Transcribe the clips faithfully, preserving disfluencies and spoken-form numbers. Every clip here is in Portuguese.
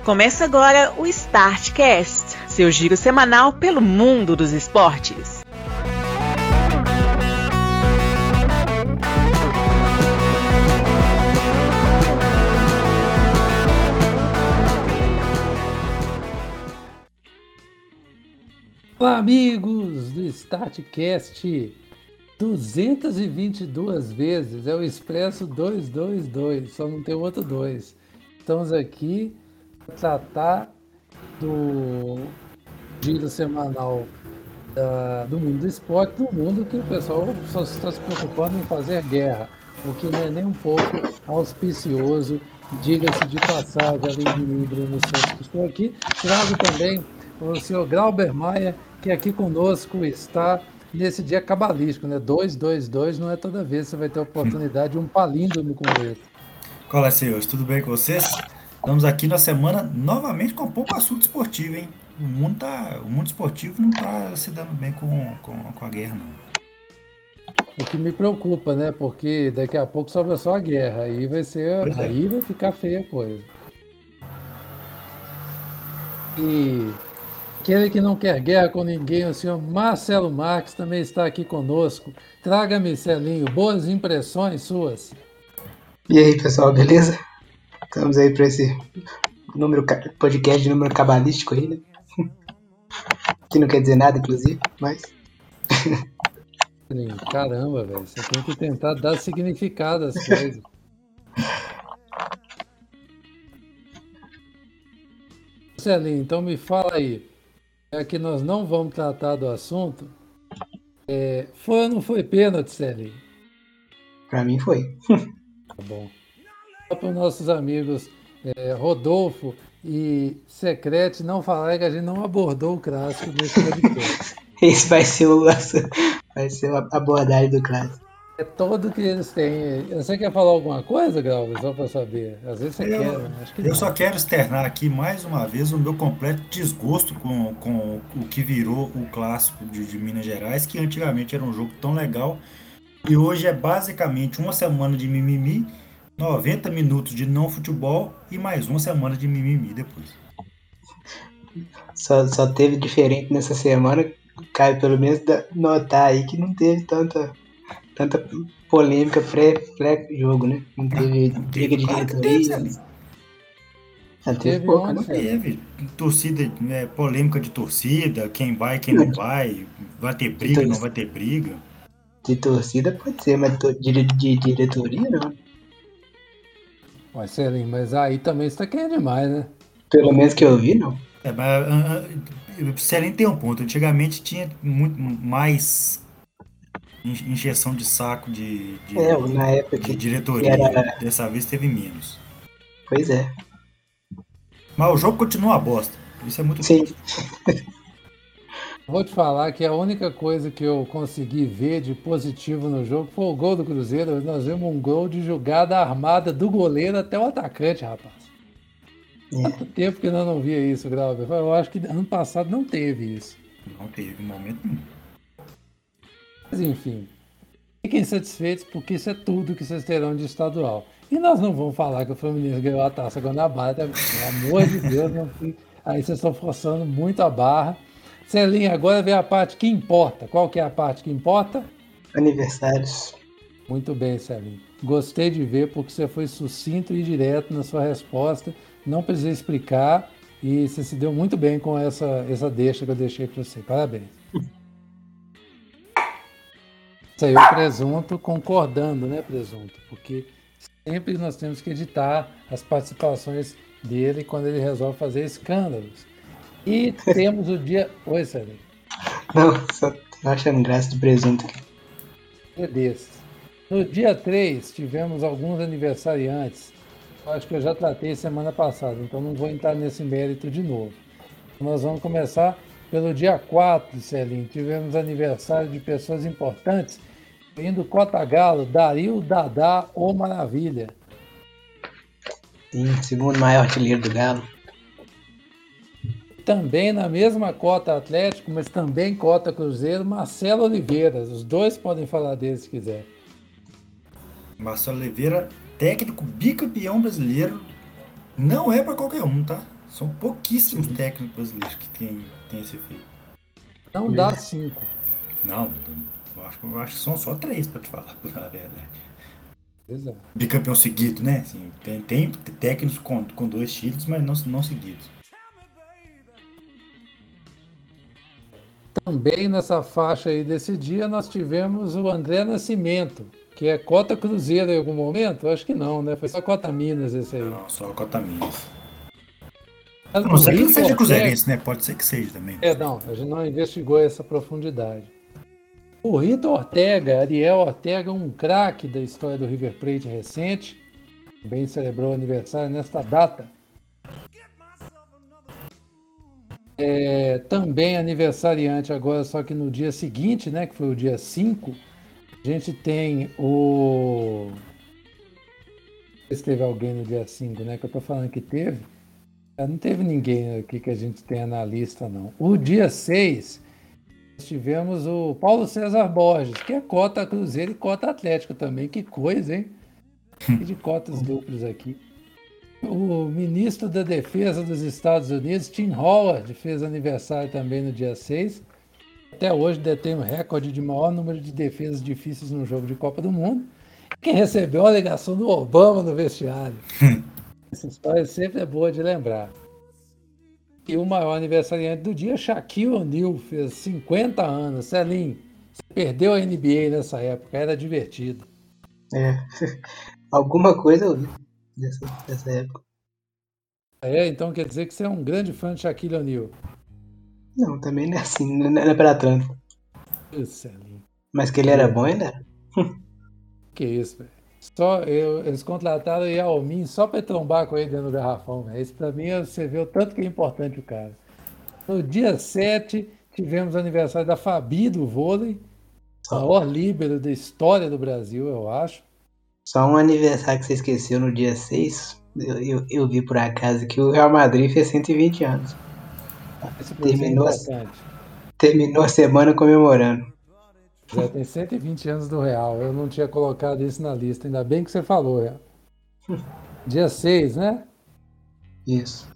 Começa agora o StartCast, seu giro semanal pelo mundo dos esportes. Olá, amigos do StartCast, duzentas e vinte e duas vezes, é o Expresso duzentos e vinte e dois, só não tem outro dois. Estamos aqui para tratar do giro semanal da, do mundo do esporte, do mundo que o pessoal só está se preocupando em fazer guerra, o que não é nem um pouco auspicioso, diga-se de passagem, além de mim, Bruno Santos, que estou aqui. Trago também o senhor Glauber Maia, que aqui conosco está nesse dia cabalístico, né? duzentos e vinte e dois não é toda vez que você vai ter a oportunidade de um palíndromo como esse. Olá, senhores, tudo bem com vocês? Estamos aqui na semana novamente com pouco assunto esportivo, hein? O mundo, tá, o mundo esportivo não está se dando bem com, com, com a guerra, não. O que me preocupa, né? Porque daqui a pouco sobra só a guerra, aí vai ser, Pois é. aí vai ficar feia a coisa. E aquele que não quer guerra com ninguém, o senhor Marcelo Marques, também está aqui conosco. Traga-me, Celinho, boas impressões suas. E aí, pessoal, beleza? Estamos aí para esse número, podcast de número cabalístico aí, né? Que não quer dizer nada, inclusive, mas... Caramba, velho, você tem que tentar dar significado às coisas. Celinho, então me fala aí, é que nós não vamos tratar do assunto, é, foi ou não foi pênalti, Celinho? Pra mim foi. Tá bom. Só para os nossos amigos é, Rodolfo e Secrete não falarem que a gente não abordou o clássico nesse podcast. Esse vai ser o vai ser a abordagem do clássico. É todo que eles têm. Você quer falar alguma coisa, Galvez? Só para saber. Às vezes você Eu, quer, né? Acho que eu não. só quero externar aqui mais uma vez o meu completo desgosto com, com o que virou o clássico de, de Minas Gerais, que antigamente era um jogo tão legal e hoje é basicamente uma semana de mimimi, noventa minutos de não futebol e mais uma semana de mimimi depois. Só, só teve diferente nessa semana, cabe pelo menos notar aí que não teve tanta, tanta polêmica pré-jogo, né? Não teve Não briga teve, de claro que teve, diretoria. Celso. Já teve Teve pouca, onde, não? Celinho? Teve torcida, né, polêmica de torcida, quem vai, quem não vai, vai ter De, briga, tor- não vai ter briga. de torcida pode ser, mas to- de, de diretoria não. Ué, Celinho, mas aí também você tá querendo demais, né? Pelo menos que eu vi, não. É, mas ah, ah, Seren tem um ponto. Antigamente tinha muito mais en- encheção de saco de, É, de, na época de que, que diretoria. era. Dessa vez teve menos. Pois é. Mas o jogo continua uma bosta. Isso é muito Sim. triste. Vou te falar que a única coisa que eu consegui ver de positivo no jogo foi o gol do Cruzeiro. Nós vimos um gol de jogada armada do goleiro até o atacante, rapaz. Quanto É. tempo que nós não via isso, Glauber? Eu acho que ano passado não teve isso. Não teve momento nenhum. Mas enfim, fiquem satisfeitos porque isso é tudo que vocês terão de estadual. E nós não vamos falar que o Fluminense ganhou a Taça Guanabara, pelo amor de Deus, não, aí vocês estão forçando muito a barra. Celinho, agora vem a parte que importa. Qual que é a parte que importa? Aniversários. Muito bem, Celinho. Gostei de ver porque você foi sucinto e direto na sua resposta. Não precisei explicar e você se deu muito bem com essa, essa deixa que eu deixei para você. Parabéns. Saiu o Presunto concordando, né, Presunto? Porque sempre nós temos que editar as participações dele quando ele resolve fazer escândalos. E temos o dia... Oi, Celinho. Não, só tô achando graça de presunto aqui. Dia desses. No dia três, tivemos alguns aniversariantes. Eu acho que eu já tratei semana passada, então não vou entrar nesse mérito de novo. Nós vamos começar pelo dia quatro, Celinho. Tivemos aniversário de pessoas importantes, indo Cota Galo, Dario, Dadá ou Maravilha. Sim, segundo maior artilheiro do Galo. Também na mesma cota Atlético, mas também cota Cruzeiro, Marcelo Oliveira. Os dois podem falar dele se quiser. Marcelo Oliveira, técnico bicampeão brasileiro, não é pra qualquer um, tá? São pouquíssimos técnicos brasileiros que têm, têm esse efeito. Não dá cinco. Não, eu acho, eu acho que são só três, pra te falar, na verdade. Exato. De campeão seguido, né? Assim, tem, tem técnicos com, com dois títulos, mas não, não seguidos. Também nessa faixa aí desse dia nós tivemos o André Nascimento, que é cota Cruzeiro em algum momento? Acho que não, né? Foi só cota Minas esse aí. Não, só cota Minas. Mas A não ser que ele Rito seja Ortega- cruzeirense, né? Pode ser que seja também. É, não, a gente não investigou essa profundidade. O Rito Ortega, Ariel Ortega, um craque da história do River Plate recente, também celebrou aniversário nesta data. É, também aniversariante agora, só que no dia seguinte, né, que foi o dia cinco, a gente tem o... Não sei se teve alguém no dia cinco, né, que eu tô falando que teve. Ah, não teve ninguém aqui que a gente tenha na lista, não. O dia seis, nós tivemos o Paulo César Borges, que é cota Cruzeiro e cota Atlético também. Que coisa, hein? E de cotas duplas aqui. O ministro da Defesa dos Estados Unidos, Tim Howard, fez aniversário também no dia seis. Até hoje detém o recorde de maior número de defesas difíceis no jogo de Copa do Mundo. Quem recebeu a ligação do Obama no vestiário. Essa história sempre é boa de lembrar. E o maior aniversariante do dia, Shaquille O'Neal, fez cinquenta anos. Celinho, você perdeu a N B A nessa época, era divertido. É. Alguma coisa eu vi dessa, dessa época. É, então quer dizer que você é um grande fã de Shaquille O'Neal. Não, também não é assim, não é pra tanto. Ô, Celinho, Mas que ele era bom ainda era. que isso, velho. Só eu, eles contrataram o Yao Ming só pra trombar com ele dentro do garrafão, velho. Isso pra mim, você vê o tanto que é importante o cara. No dia sete, tivemos o aniversário da Fabi do vôlei, Só, maior líbero da história do Brasil, eu acho. só um aniversário que você esqueceu no dia seis. Eu, eu, eu vi por acaso que o Real Madrid fez cento e vinte anos. Esse pra você é Terminou, importante. terminou a semana comemorando. Já tem cento e vinte anos do Real. Eu não tinha colocado isso na lista. Ainda bem que você falou, Real. Dia seis, né? Isso.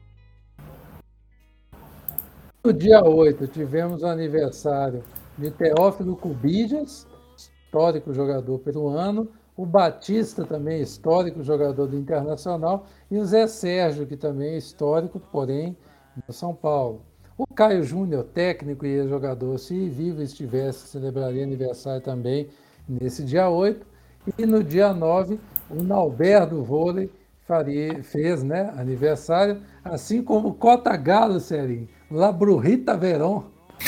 No dia oito, tivemos o aniversário de Teófilo Cubillas, histórico jogador peruano, o Batista, também histórico jogador do Internacional, e o Zé Sérgio, que também é histórico, porém, do São Paulo. O Caio Júnior, técnico e jogador, se vivo estivesse, celebraria aniversário também nesse dia oito. E no dia nove, o Nauber do vôlei faria, fez, né, aniversário, assim como o Cota Galo, Serinho, La Brujita Verón.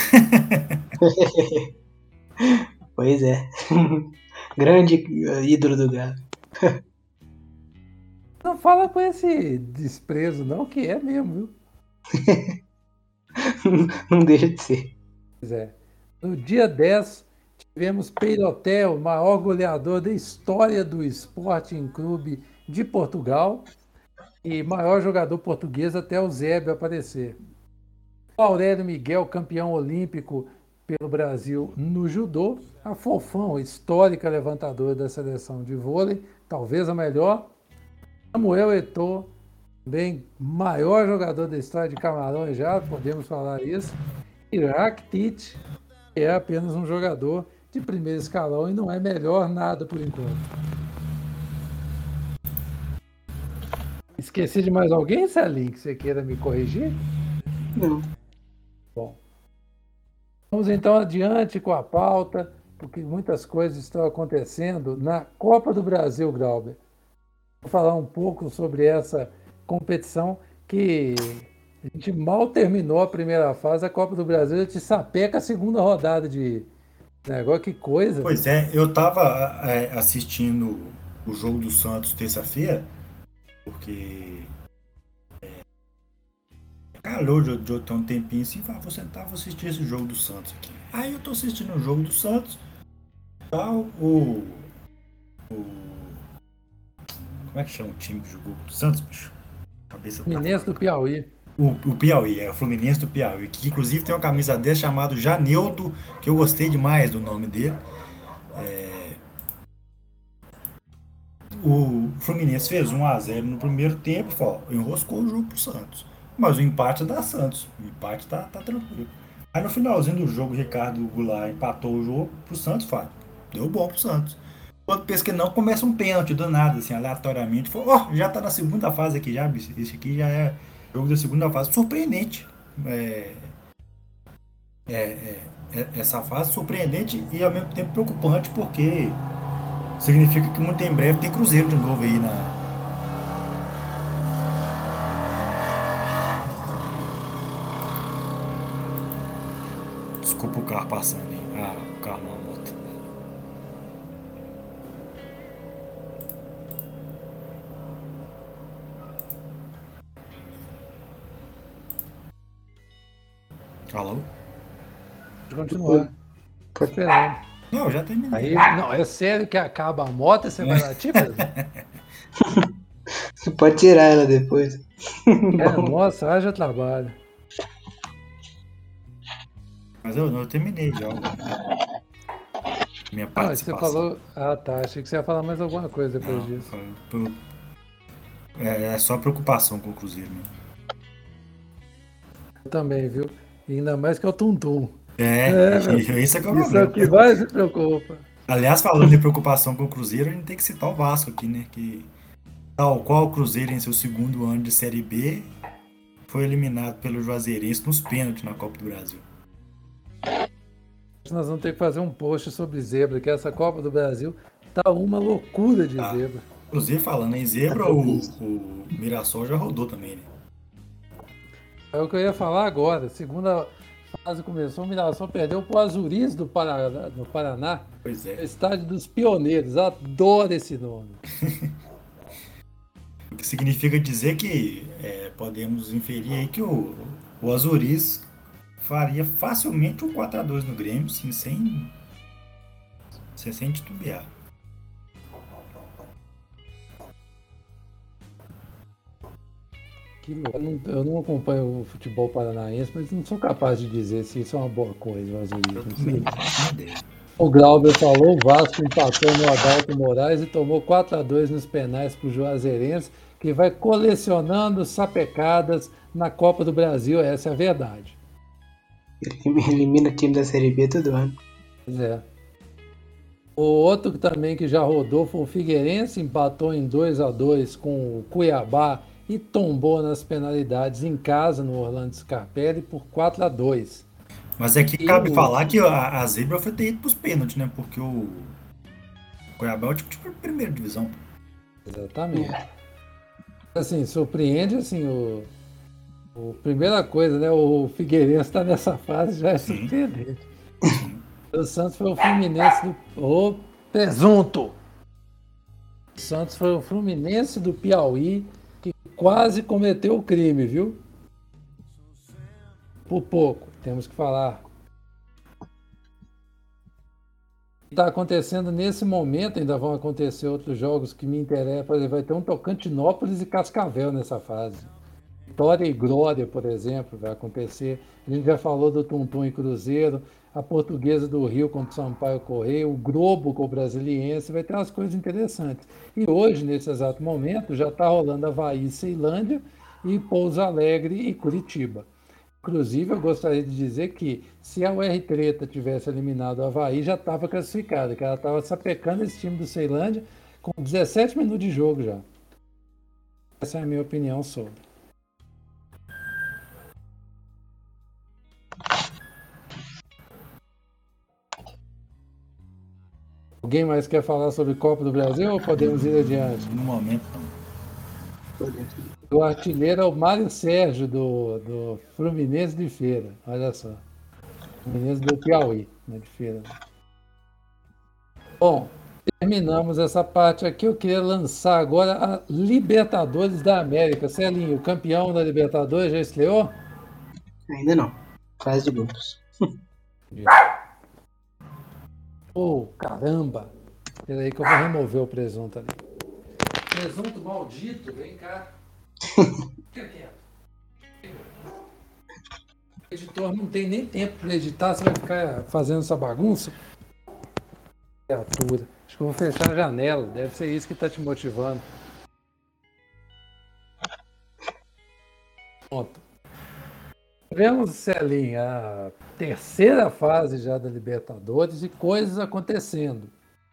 Pois é. Grande ídolo do Galo. Não fala com esse desprezo, não, que é mesmo, viu? Não deixa de ser. Pois é. No dia dez, tivemos Peiroté, o maior goleador da história do Sporting Clube de Portugal e maior jogador português até o Zébio aparecer. O Aurélio Miguel, campeão olímpico pelo Brasil no judô. A Fofão, histórica levantadora da seleção de vôlei, talvez a melhor. Samuel Eto'o, também maior jogador da história de Camarões já, podemos falar isso. E Rakitic, que é apenas um jogador de primeiro escalão e não é melhor nada por enquanto. Esqueci de mais alguém, Celinho, que você queira me corrigir? Não. Bom, vamos então adiante com a pauta, porque muitas coisas estão acontecendo na Copa do Brasil, Glauber. Vou falar um pouco sobre essa competição que a gente mal terminou a primeira fase, a Copa do Brasil já te sapeca a segunda rodada de negócio, que coisa. Pois é, eu tava é, assistindo o jogo do Santos terça-feira, porque é, calor de, de eu ter um tempinho assim, falei, vou sentar, vou assistir esse jogo do Santos aqui. Aí eu tô assistindo o jogo do Santos, tal, o, o como é que chama o time que jogou do Santos, bicho? Cabeça tá Fluminense do Piauí. O, o Piauí, é o Fluminense do Piauí, que inclusive tem uma camisa dessa chamada Janeudo, que eu gostei demais do nome dele. É, o Fluminense fez um a zero no primeiro tempo, ó, enroscou o jogo pro Santos. Mas o empate dá Santos. O empate tá, tá tranquilo. Aí no finalzinho do jogo, o Ricardo Goulart empatou o jogo pro Santos, Fábio. Deu bom pro Santos. Quando pensa que não, começa um pênalti do nada, assim, aleatoriamente. Falou, ó, já tá na segunda fase aqui já, bicho. Esse aqui já é jogo da segunda fase. Surpreendente. É, é, é, essa fase surpreendente e ao mesmo tempo preocupante, porque significa que muito em breve tem Cruzeiro de novo aí na. Desculpa o carro passando aí. Ah, o carro não, a moto. Alô? Pode continuar. Tô Pode- esperando. Não, já terminei. Aí, não, é sério que acaba a moto e você vai latir mesmo? Você pode tirar ela depois. É, Bom, nossa, haja trabalho. Mas eu não, eu terminei já o- minha Ah, você participação. falou. Ah, tá. Achei que você ia falar mais alguma coisa depois Não, disso. foi- foi- é, é só preocupação com o Cruzeiro mesmo. Eu também, viu? E ainda mais que é o Tum-Tum. É, É, meu e- esse é que é o Isso é o problema. que mais me preocupa. Aliás, falando de preocupação com o Cruzeiro, a gente tem que citar o Vasco aqui, né? Que, tal qual o Cruzeiro em seu segundo ano de Série B, foi eliminado pelo Juazeirense nos pênaltis na Copa do Brasil. Nós vamos ter que fazer um post sobre zebra, que essa Copa do Brasil tá uma loucura de Tá. zebra. Inclusive, falando em zebra, Tá o, propício. o Mirassol já rodou também, né? É o que eu ia falar agora. Segunda fase começou, o Mirassol perdeu pro Azuris do Paraná, no Paraná. Pois é. Estádio dos Pioneiros. Adoro esse nome. O que significa dizer que é, podemos inferir aí que o, o Azuris faria facilmente um quatro a dois no Grêmio, sim, sem, sem, sem titubear. Que louco. Eu não, eu não acompanho o futebol paranaense, mas não sou capaz de dizer se isso é uma boa coisa, o Eu Azurismo. também não faço ideia. O Glauber falou, o Vasco empatou no Adalto Moraes e tomou quatro a dois nos penais para o Juazeirense, que vai colecionando sapecadas na Copa do Brasil, essa é a verdade. Ele elimina o time da Série B todo ano. Pois é. O outro que também que já rodou foi o Figueirense, empatou em dois a dois com o Cuiabá e tombou nas penalidades em casa no Orlando Scarpelli por quatro a dois. Mas aqui E cabe o- falar que a, a zebra foi ter ido pros pênaltis, né? Porque o Cuiabá é o tipo de primeira divisão. Exatamente. Assim, surpreende, assim, o, o primeira coisa, né? O Figueirense está nessa fase já é Sim. surpreendente. O Santos foi o Fluminense do. Ô, presunto! O Santos foi o Fluminense do Piauí que quase cometeu o crime, viu? Por pouco, temos que falar. Está acontecendo nesse momento, ainda vão acontecer outros jogos que me interessam. Por exemplo, vai ter um Tocantinópolis e Cascavel nessa fase. Vitória e Glória, por exemplo, vai acontecer. A gente já falou do Tum-Tum e Cruzeiro, a Portuguesa do Rio contra o Sampaio Correia, o Globo com o Brasiliense, vai ter umas coisas interessantes. E hoje, nesse exato momento, já está rolando Avaí e Ceilândia e Pouso Alegre e Curitiba. Inclusive, eu gostaria de dizer que se a U R Treta tivesse eliminado o Avaí, já estava classificada, que ela estava sapecando esse time do Ceilândia com dezessete minutos de jogo já. Essa é a minha opinião sobre. Alguém mais quer falar sobre Copa do Brasil ou podemos ir adiante? No momento, não. O artilheiro é o Mário Sérgio, do, do Fluminense de Feira. Olha só. Fluminense do Piauí, né, de Feira. Bom, terminamos essa parte aqui. Eu queria lançar agora a Libertadores da América. Celinho, o campeão da Libertadores já estreou? Ainda não. Fase de grupos. Oh, caramba! Espera aí que eu vou remover o presunto ali. Presunto maldito, vem cá. Fica quieto. O editor não tem nem tempo para editar, você vai ficar fazendo essa bagunça? Criatura. Acho que eu vou fechar a janela, deve ser isso que está te motivando. Pronto. Vemos, Celinho, a terceira fase já da Libertadores e coisas acontecendo.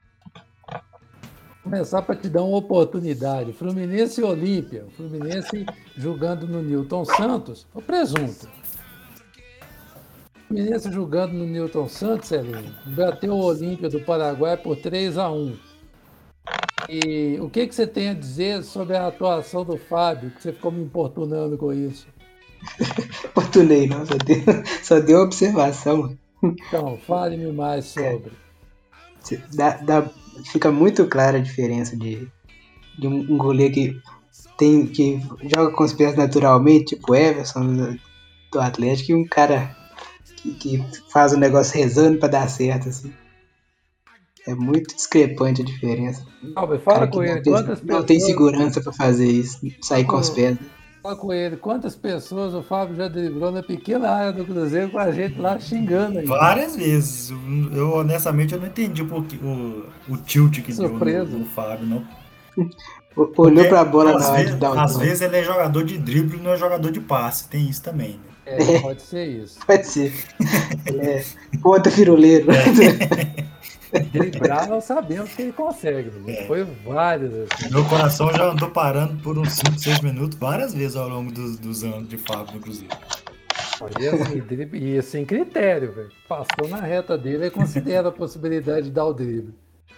Vou começar para te dar uma oportunidade. Fluminense e Olímpia. Fluminense jogando no Newton Santos, o presunto. Fluminense jogando no Newton Santos, Celinho, bateu o Olímpia do Paraguai por três a um. E o que, que você tem a dizer sobre a atuação do Fábio, que você ficou me importunando com isso? Oportunei, não, só deu, só deu observação. Então, fale-me mais sobre. Dá, dá, fica muito clara a diferença de, de um goleiro que, tem, que joga com os pés naturalmente, tipo o Everson do, do Atlético, e um cara que, que faz o negócio rezando pra dar certo, assim. É muito discrepante a diferença. Albert, fala Cara com que ele, não tem, quantas não tem pessoas... segurança pra fazer isso, sair com os pés. Fala com ele, quantas pessoas o Fábio já driblou na pequena área do Cruzeiro com a gente lá xingando aí. Várias vezes. Eu, honestamente, eu não entendi porque, o, o tilt que Surpresa. deu no, no Fábio, não. Olhou Porque, pra bola às na hora vezes, de dar o às toque. vezes ele é jogador de drible e não é jogador de passe. Tem isso também, né? É, pode ser isso. Pode ser. Ele é ponta firuleiro. Driblar nós sabemos que ele consegue, né? Foi vários assim. Meu coração já andou parando por uns cinco, seis minutos várias vezes ao longo dos, dos anos de Fábio no Cruzeiro. E assim, drible, e sem critério, velho. Passou na reta dele e considera a possibilidade de dar o drible.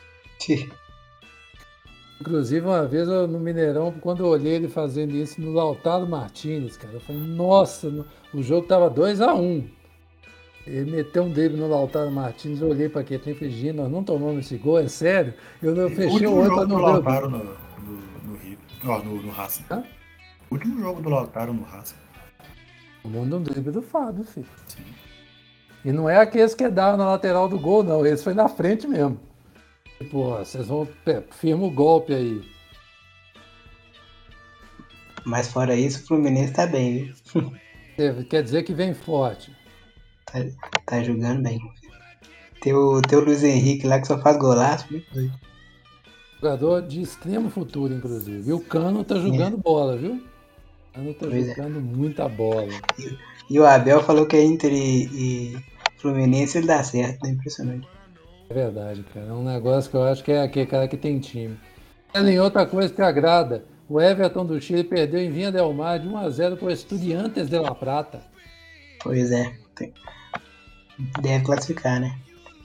Inclusive, uma vez eu, no Mineirão, quando eu olhei ele fazendo isso no Lautaro Martínez, cara, eu falei, nossa, no, o jogo tava dois a um. Ele meteu um drible no Lautaro Martins, eu olhei para aquele tempo e falei, nós não tomamos esse gol, é sério? Eu, eu fechei o olho para não ver o Lautaro no, no, no Rio, ó, no, no Racing. Hã? Último jogo do Lautaro no Racing. Manda um drible do Fábio, filho. Sim. E não é aqueles que dá na lateral do gol, não. Esse foi na frente mesmo. Tipo, ó, vocês vão... Firma o golpe aí. Mas fora isso, o Fluminense tá bem, viu? Quer dizer que vem forte. Tá, tá jogando bem. Tem o, tem o Luiz Henrique lá que só faz golaço, muito doido. Jogador de extremo futuro, inclusive. E o Cano tá jogando é. bola, viu? O Cano tá pois jogando é. muita bola. E, e o Abel falou que é Inter e, e Fluminense ele dá certo, né? Impressionante. É verdade, cara. É um negócio que eu acho que é aquele cara que tem time. Tem outra coisa que agrada. O Everton do Chile perdeu em Vinha Del Mar de um a zero para o Estudiantes de La Plata. Pois é. Tem... Deve classificar, né?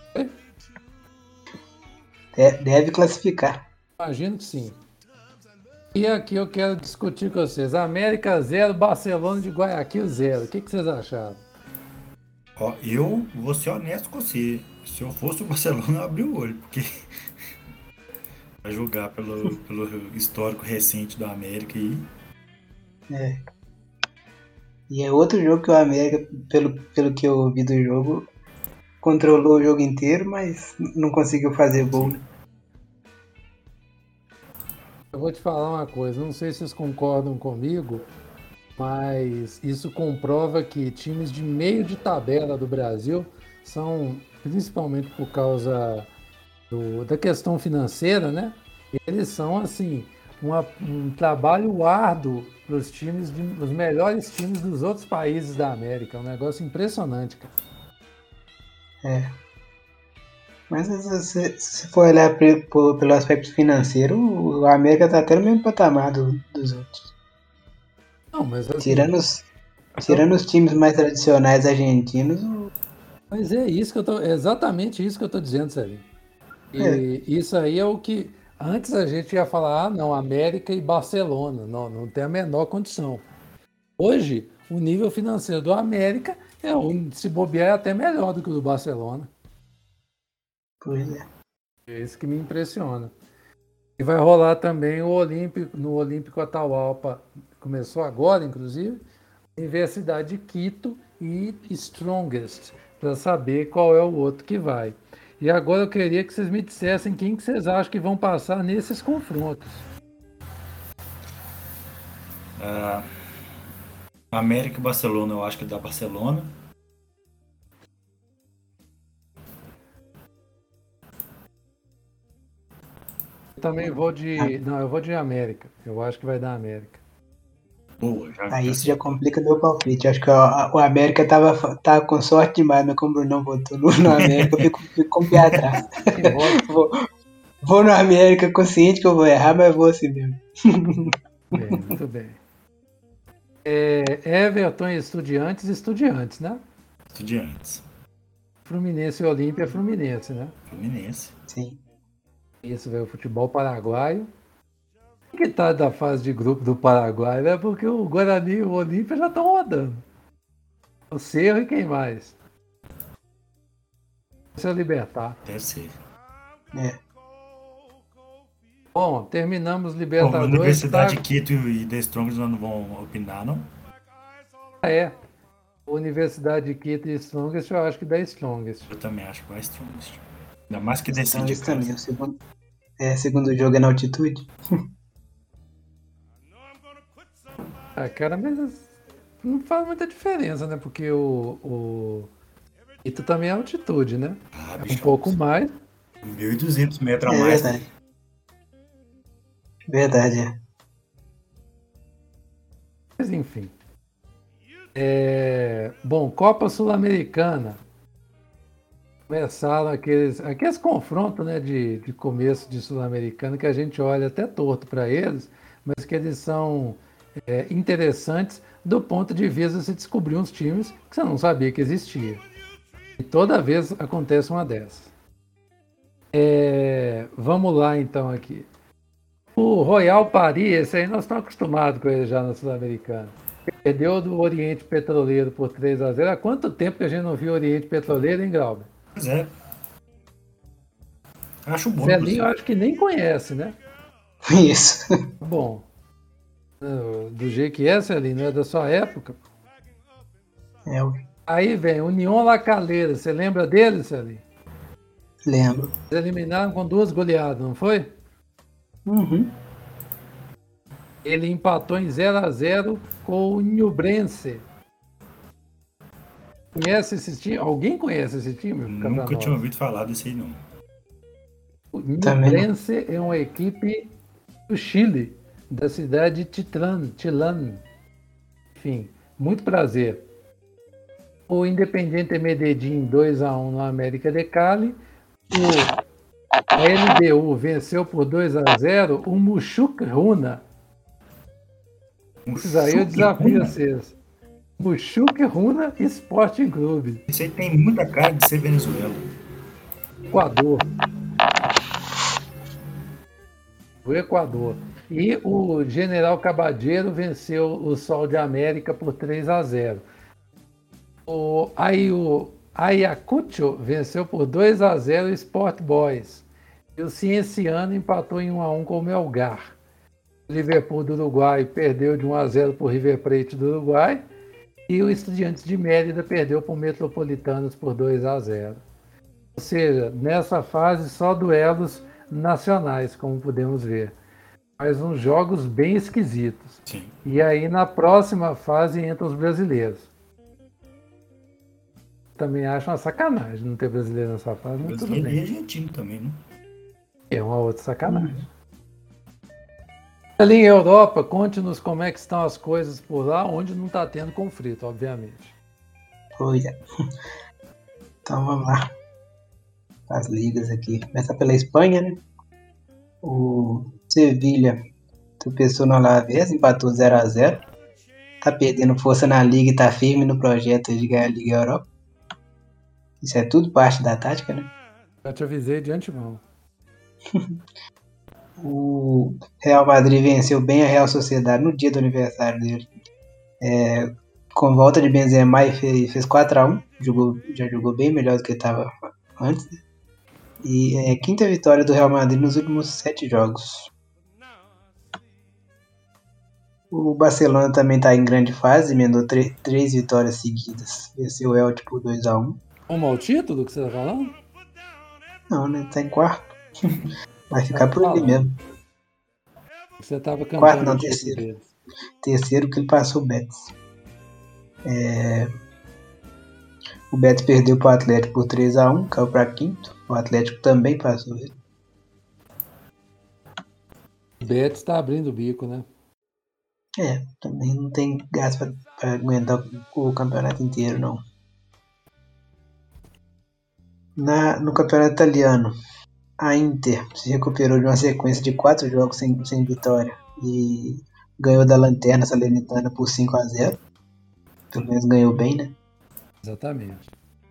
É? Deve classificar. Imagino que sim. E aqui eu quero discutir com vocês. América zero, Barcelona de Guayaquil zero. O que, que vocês acharam? Ó, eu vou ser honesto com você. Se eu fosse o Barcelona, eu abri o olho, porque vai jogar pelo, pelo histórico recente do América aí. É. E é outro jogo que o América, pelo, pelo que eu vi do jogo, controlou o jogo inteiro, mas não conseguiu fazer gol. Eu vou te falar uma coisa, não sei se vocês concordam comigo, mas isso comprova que times de meio de tabela do Brasil são, principalmente por causa do, da questão financeira, né? Eles são, assim, uma, um trabalho árduo para os times, de, os melhores times dos outros países da América. É um negócio impressionante, cara. É. Mas se você for olhar pelo aspecto financeiro, o América tá até no mesmo patamar do, dos outros. Não, mas assim, tirando os, tirando os times mais tradicionais argentinos. O... Mas é isso que eu tô, é exatamente isso que eu tô dizendo, Sérgio. E é. Isso aí é o que antes a gente ia falar, ah, não, América e Barcelona, não, não tem a menor condição. Hoje, o nível financeiro do América é um, se bobear é até melhor do que o do Barcelona. Pois é. É isso que me impressiona. E vai rolar também o Olímpico, no Olímpico Atahualpa, começou agora, inclusive, Universidade de Quito e Strongest, para saber qual é o outro que vai. E agora eu queria que vocês me dissessem quem que vocês acham que vão passar nesses confrontos. Uh, América e Barcelona, eu acho que dá Barcelona. Eu também vou de... Não, eu vou de América. Eu acho que vai dar América. Boa, já, Aí já isso já complica meu palpite. Acho que o, o América tava, tava com sorte demais, mas como o Brunão votou no, no América, eu fico, fico com o pé atrás. Que bosta. Vou, vou no América consciente que eu vou errar, mas vou assim mesmo. Bem, muito bem. É, Everton e Estudiantes, Estudiantes, né? Estudiantes. Fluminense e Olímpia, Fluminense, né? Fluminense. Sim. Isso, velho, o futebol paraguaio. O que tá da fase de grupo do Paraguai, né? Porque o Guarani e o Olímpia já estão rodando. O Cerro e quem mais? Se eu libertar. Deve ser. É. Bom, terminamos Bom, a Libertadores. Universidade Tá... Quito e The Strongest não vão opinar, não? É. Universidade de Quito e Strongest, eu acho que da Strongest. Eu também acho que vai Strongest. Ainda mais que Então decide isso casa. também. O segundo, é, segundo jogo é na altitude. Ah, cara, mas não faz muita diferença, né? Porque o, o Quito também é altitude, né? Ah, É um bicho, pouco mais. mil e duzentos metros a É mais. verdade. Verdade, é. Mas enfim. É, bom, Copa Sul-Americana. Começaram aqueles, aqueles confrontos, né, de, de começo de Sul-Americana que a gente olha até torto para eles, mas que eles são é, interessantes do ponto de vista de se descobrir uns times que você não sabia que existia. E toda vez acontece uma dessas. É, vamos lá então aqui. O Royal Paris, esse aí nós estamos acostumados com ele já na Sul-Americana. Perdeu do Oriente Petroleiro por três a zero. Há quanto tempo que a gente não viu o Oriente Petroleiro, hein, Glauber? Pois é. Acho bom. Zelinho, eu acho que nem conhece, né? Isso. Bom, do jeito que é, Zelinho, não é da sua época. É, eu Aí vem União La Calera, você lembra dele, Zelinho? lembro. Eles eliminaram com duas goleadas, não foi? Uhum. Ele empatou em zero a zero com o Nublense. Conhece esse time? Alguém conhece esse time? Nunca tinha ouvido falar desse aí, não. O Também não. Nublense é uma equipe do Chile, da cidade de Titlan, Tilan. Enfim, muito prazer. O Independiente Medellín dois a um no América de Cali. O a L D U venceu por dois a zero o Mushuc Runa. Um Esses aí eu chute desafio Runa. vocês. Mushuc Runa Sporting Clube, Isso aí tem muita cara de ser Venezuela. Equador. O Equador. E o General Cabadeiro venceu o Sol de América por três a zero. O, aí o Ayacucho venceu por dois a zero o Sport Boys. E o Cienciano empatou em um a um com o Melgar. O Liverpool do Uruguai perdeu de um a zero por River Plate do Uruguai. E o Estudiantes de Mérida perdeu para o Metropolitanos por dois a zero. Ou seja, nessa fase só duelos nacionais, como podemos ver. Mas uns jogos bem esquisitos. Sim. E aí na próxima fase entram os brasileiros. Também acho uma sacanagem não ter brasileiro nessa fase, mas tudo Brasileiro e bem. argentino também, né? É uma outra sacanagem. Ali em Europa, conte-nos como é que estão as coisas por lá, onde não está tendo conflito, obviamente. Pois é. Então vamos lá. As ligas aqui. Começa pela Espanha, né? O Sevilha tropeçou no Alavés, empatou zero a zero. Tá perdendo força na liga e tá firme no projeto de ganhar a Liga Europa. Isso é tudo parte da tática, né? Já te avisei de antemão. O Real Madrid venceu bem a Real Sociedade no dia do aniversário dele. É, com volta de Benzema e fez, fez quatro a um. Jogou, já jogou bem melhor do que estava antes. Né? E é a quinta vitória do Real Madrid nos últimos sete jogos. O Barcelona também está em grande fase, emendou três, três vitórias seguidas. Venceu o Elche por dois a um. Como é o título que você está falando? Não, né? Tá em quarto. Vai ficar por ali mesmo. Você estava cantando Quarto não, o título terceiro. deles. Terceiro que ele passou o Betis. É... O Betis perdeu para o Atlético por três a um, caiu para quinto. O Atlético também passou ele. O Betis está abrindo o bico, né? É, também não tem gás pra, pra aguentar o campeonato inteiro, não. Na, no campeonato italiano, a Inter se recuperou de uma sequência de quatro jogos sem, sem vitória e ganhou da Lanterna Salernitana por cinco a zero. Pelo menos ganhou bem, né? Exatamente.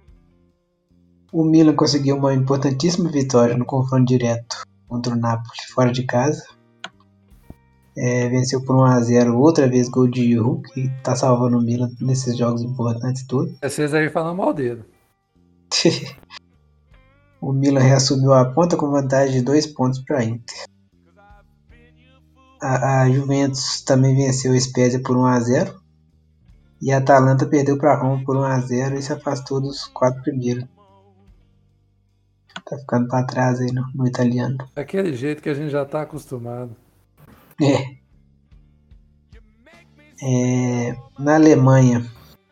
O Milan conseguiu uma importantíssima vitória no confronto direto contra o Napoli, fora de casa. É, venceu por um a zero, outra vez gol de Giroud, que tá salvando o Milan nesses jogos importantes todos. Vocês aí falando mal dele. O Milan reassumiu a ponta com vantagem de dois pontos para a Inter. A, a Juventus também venceu a Spezia por um a zero. E a Atalanta perdeu para a Roma por um a zero e se afastou dos quatro primeiros. Tá ficando para trás aí no, no italiano. Daquele jeito que a gente já tá acostumado. É. É, na Alemanha,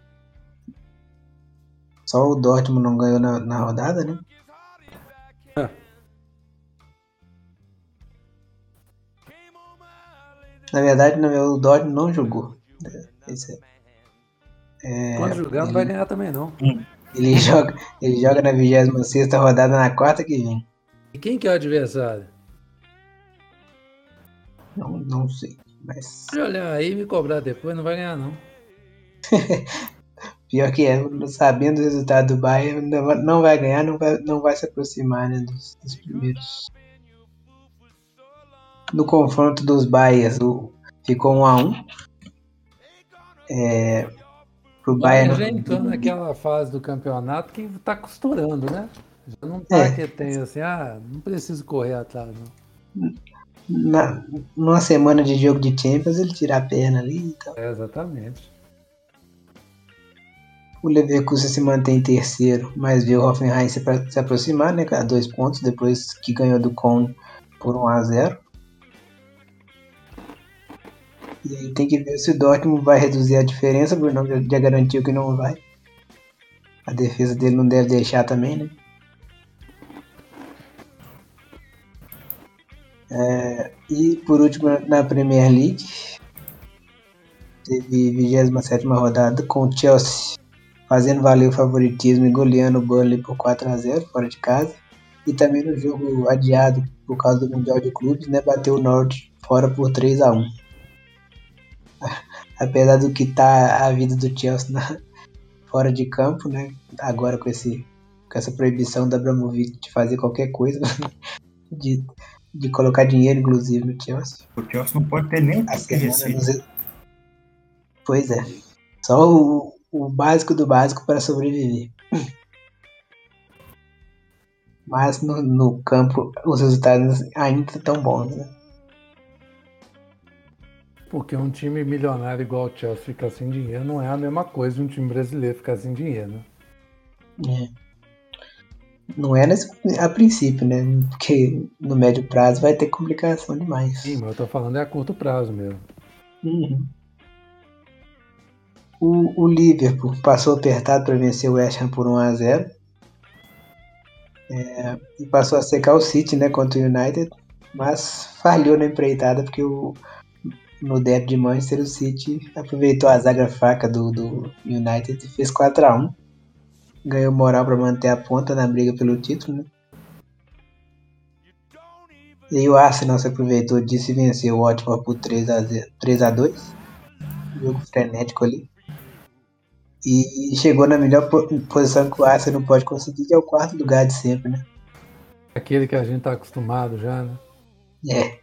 só o Dortmund não ganhou na, na rodada, né? Ah. Na verdade, não, o Dortmund não jogou. Esse é, Quando jogar não vai ganhar também não. Ele joga, ele joga na vigésima sexta rodada na quarta que vem. E quem que é o adversário? Não, não sei, mas Pode olhar aí e me cobrar depois, não vai ganhar não. pior que é, sabendo o resultado do Bayern, não vai- não vai ganhar, não vai, não vai se aproximar, né, dos, dos primeiros. No confronto dos Bayerns, o- ficou um a um. É, pro O Bayern já Bayern. entrou naquela fase do campeonato que tá costurando, né? Já não tá É. que tem assim, ah, não preciso correr atrás não. Na, numa semana de jogo de Champions, ele tira a perna ali e tal. É, exatamente. O Leverkusen se mantém em terceiro, mas viu o Hoffenheim se, pra- se aproximar, né, a dois pontos, depois que ganhou do Köln por um a zero. E aí tem que ver se o Dortmund vai reduzir a diferença, o Bruno já, já garantiu que não vai. A defesa dele não deve deixar também, né? É, e por último, na Premier League, teve vigésima sétima rodada com o Chelsea fazendo valer o favoritismo e goleando o Burnley por quatro a zero fora de casa. E também no jogo adiado por causa do Mundial de Clubes, né, bateu o Norte fora por três a um. Apesar do que tá a vida do Chelsea na, fora de campo, né, agora com, esse, com essa proibição da Abramovich de fazer qualquer coisa, de, de colocar dinheiro inclusive no Chelsea. O Chelsea não pode ter nem um A tipo de semana receita. nos... Pois é, só o, o básico do básico para sobreviver. Mas no, no campo os resultados ainda estão bons, né? Porque um time milionário igual o Chelsea ficar sem dinheiro não é a mesma coisa de um time brasileiro ficar sem dinheiro, né? É. Não é nesse, a princípio, né? Porque no médio prazo vai ter complicação demais. Sim, mas eu tô falando é a curto prazo mesmo. Uhum. O, o Liverpool passou apertado para vencer o West Ham por um a zero. É, e passou a secar o City, né, contra o United, mas falhou na empreitada porque o, no derby de Manchester o City aproveitou a zaga fraca do, do United e fez quatro a um. Ganhou moral para manter a ponta na briga pelo título, né? E aí o Arsenal se aproveitou disso e venceu o Watford por três a dois. Jogo frenético ali. E chegou na melhor posição que o Arsenal pode conseguir, que é o quarto lugar de sempre, né? Aquele que a gente tá acostumado já, né? É.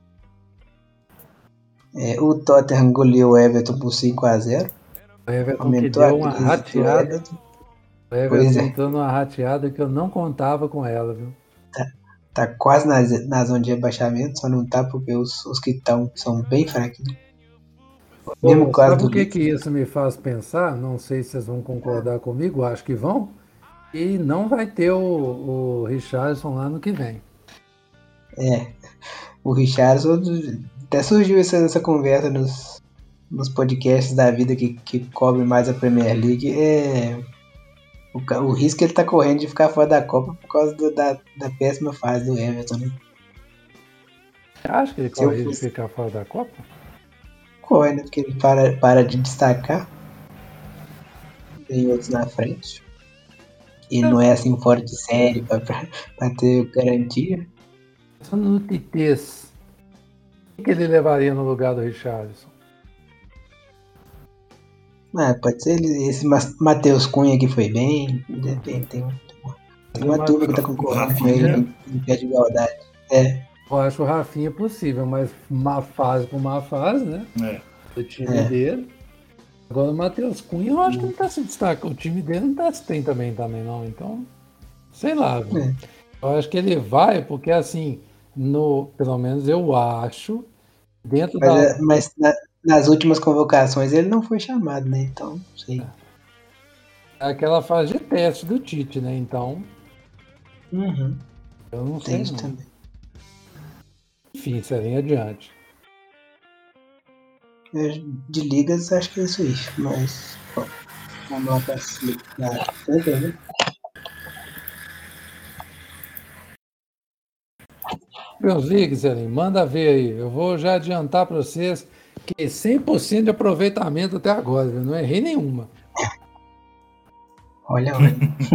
é o Tottenham goleou o Everton por cinco a zero. O Everton Aumentou que deu a uma crise do rateada. Everton. O Everton Pois é. entrou numa rateada que eu não contava com ela, viu? Tá quase na, na zona de rebaixamento, só não tá porque os, os que estão são bem fraquinhos. Mesmo Pô, caso sabe do o que, Leeds, que isso me faz pensar? Não sei se vocês vão concordar comigo, acho que vão. E não vai ter o, o Richarlison lá no que vem. É, o Richarlison, até surgiu essa, essa conversa nos, nos podcasts da vida que, que cobrem mais a Premier League. É, o, o risco que ele tá correndo de ficar fora da Copa por causa do, da, da péssima fase do Everton, né? Você acha que ele Se eu corre de fosse- ficar fora da Copa? corre, né? Porque ele para, para de destacar. Tem outros na frente. E não é assim fora de série pra, pra, pra ter garantia. Pensando no Titês, o que ele levaria no lugar do Richarlison? Ah, pode ser ele- esse Ma- Matheus Cunha que foi bem. De repente tem, tem uma turma que tá concorrendo com ele em, em pé de igualdade. É, Eu acho o Rafinha possível, mas má fase por má fase, né? É. O time É. dele. Agora o Matheus Cunha, eu acho que não tá se destacando. O time dele não tá se tem também, também não. Então, sei lá, viu? É. Eu acho que ele vai, porque assim, no, pelo menos eu acho, dentro mas, da. é- mas na- nas últimas convocações ele não foi chamado, né? Então, não sei. Aquela fase de teste do Tite, né? Então, Uhum, eu não tem sei isso não. também. Enfim, seria adiante. É, de ligas, acho que é isso aí. Mas, bom, a nota assim, na Champions, né? Meus League, Zelim, manda ver aí. Eu vou já adiantar para vocês que cem por cento de aproveitamento até agora, viu? Não errei nenhuma. Olha, olha.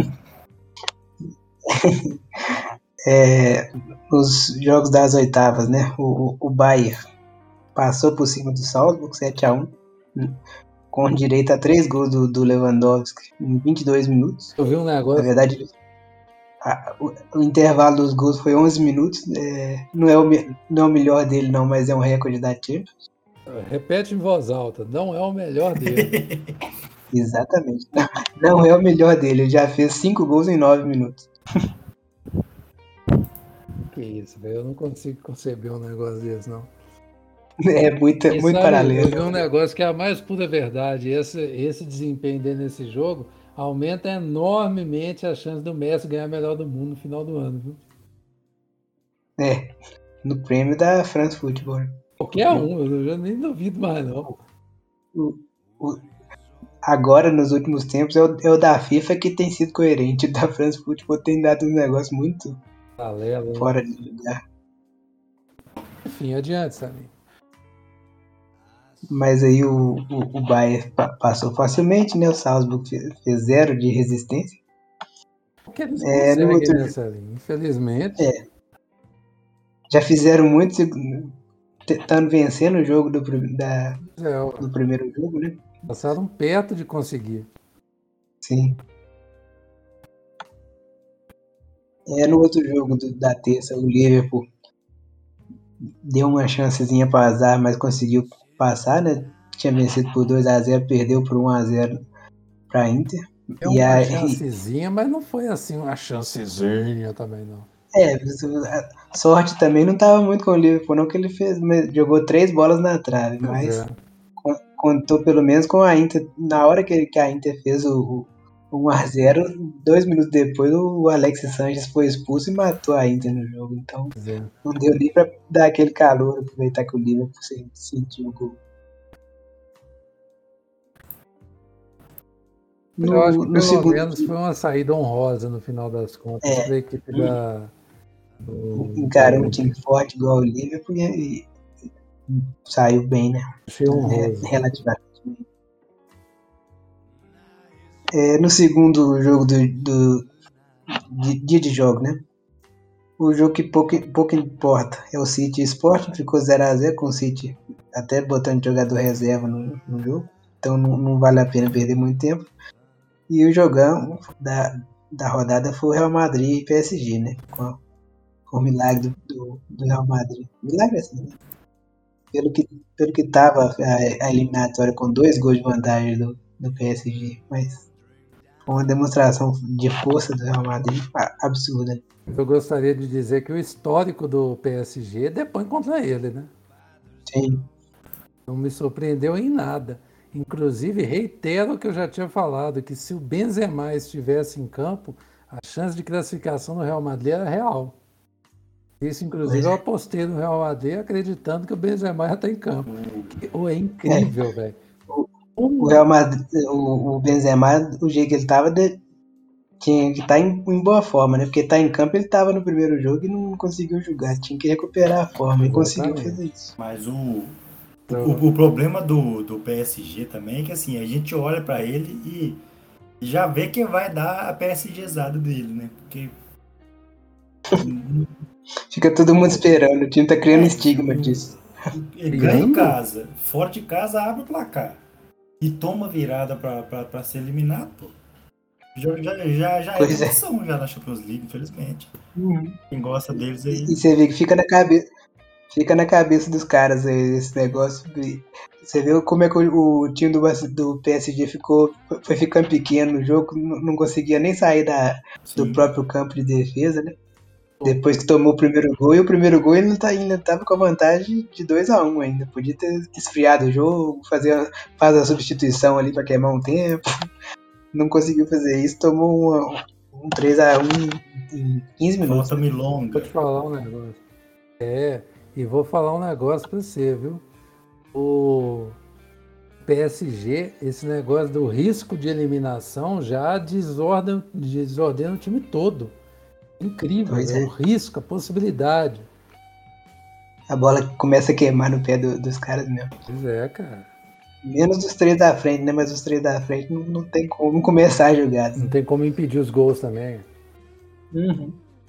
É, os jogos das oitavas, né? O, o, o Bayern passou por cima do Salzburg sete a um, com direito a três gols do, do Lewandowski em vinte e dois minutos. Eu vi um Na negócio. verdade, a- o, o intervalo dos gols foi onze minutos. É, não, é o, me- não é o melhor dele, não, mas é um recorde da Champions. Repete em voz alta, não é o melhor dele. Exatamente. Não, não é o melhor dele. Ele já fez cinco gols em nove minutos. Que isso, velho. Eu não consigo conceber um negócio desse, não. É muito, E muito sabe, paralelo. eu vi um negócio que é a mais pura verdade. Esse, esse desempenho dele nesse jogo aumenta enormemente a chance do Messi ganhar melhor do mundo no final do ano, viu? É, no prêmio da France Football. Qualquer um, eu já nem duvido mais, não. O- o- agora, nos últimos tempos, é o, é o da FIFA que tem sido coerente. O da France Football tem dado um negócio muito Galera, né? fora de lugar. Enfim, adiante, Salim. Mas aí o, o, o Bayern pa- passou facilmente, né? O Salzburg fe- fez zero de resistência. Porque eles É, no conseguem, outro- né, Salim? Infelizmente. É. Já fizeram muito seg- tentando vencer no jogo do, prim- da, É, ó, do primeiro jogo, né? passaram perto de conseguir. Sim. É, no outro jogo do- da terça, o Liverpool deu uma chancezinha para azar, mas conseguiu passar, né? Tinha vencido por dois a zero, perdeu por um a zero para Inter. É E uma aí, chancezinha, mas não foi assim uma chancezinha também, não. é, a sorte também não estava muito com o Liverpool, não, que ele fez, mas jogou três bolas na trave, Pois mas é. con- contou pelo menos com a Inter. Na hora que, que a Inter fez o, o um a zero, dois minutos depois o Alexis Sanchez foi expulso e matou a Inter no jogo. Então Pois é. não deu nem para dar aquele calor, aproveitar que o Liverpool se- sentiu o gol. Eu acho que No, no pelo segundo menos foi uma saída honrosa no final das contas É. para a equipe da. do- encarou um time forte igual o Liverpool e, e saiu bem, né? Achei honroso. É, relativamente bem. É, no segundo jogo do, do de- dia de jogo, né? O jogo que pouco, pouco importa é o City Sporting, ficou zero a zero com o City até botando jogador reserva no, no jogo, então não, não vale a pena perder muito tempo. E o jogão da, da rodada foi o Real Madrid e P S G, né? Com, com o milagre do, do, do Real Madrid. Milagre assim, né? Pelo que, pelo que tava a, a eliminatória com dois gols de vantagem do, do P S G, mas foi uma demonstração de força do Real Madrid a- absurda. Eu gostaria de dizer que o histórico do P S G depõe contra ele, né? Sim. Não me surpreendeu em nada. Inclusive, reitero o que eu já tinha falado, que se o Benzema estivesse em campo, a chance de classificação do Real Madrid era real. Isso, inclusive, Pois é. eu apostei no Real Madrid acreditando que o Benzema já está em campo. Que, oh, é incrível, velho. O Real Madrid, o, o Benzema, o jeito que ele tava, de- tinha que estar em, em boa forma, né? Porque tá em campo, ele tava no primeiro jogo e não conseguiu jogar. Tinha que recuperar a forma e conseguiu Exatamente. fazer isso. Mas o, O, o problema do, do P S G também é que assim, a gente olha pra ele e já vê que vai dar a PSGzada dele, né? Porque. Fica todo mundo esperando, o time tá criando É, estigma o- disso. Ele ganha em casa, fora de casa abre o placar. E toma virada pra, pra, pra ser eliminado, pô. Já, já, já, já é Pois é. tradição já na Champions League, infelizmente. Quem gosta deles aí. E você vê que fica na cabeça, fica na cabeça dos caras aí, esse negócio. E você vê como é que o, o time do, Barce- do P S G ficou, foi ficando pequeno no jogo, não, não conseguia nem sair da, do Sim. próprio campo de defesa, né? Depois que tomou o primeiro gol, e o primeiro gol ele não tá, ainda tava com a vantagem de dois a um ainda. Podia ter esfriado o jogo, fazer a, faz a substituição ali pra queimar um tempo. Não conseguiu fazer isso, tomou uma- um três a um em quinze minutos. Falta Vou milonga. te falar um negócio. É, e vou falar um negócio pra você, viu? O P S G, esse negócio do risco de eliminação já desordena, desordena o time todo. Incrível, Pois é. é. O risco, a possibilidade. A bola começa a queimar no pé do- dos caras mesmo. Pois é, cara. Menos dos três da frente, né? Mas os três da frente não, não tem como começar a jogada. Não tem como impedir os gols também. Uhum.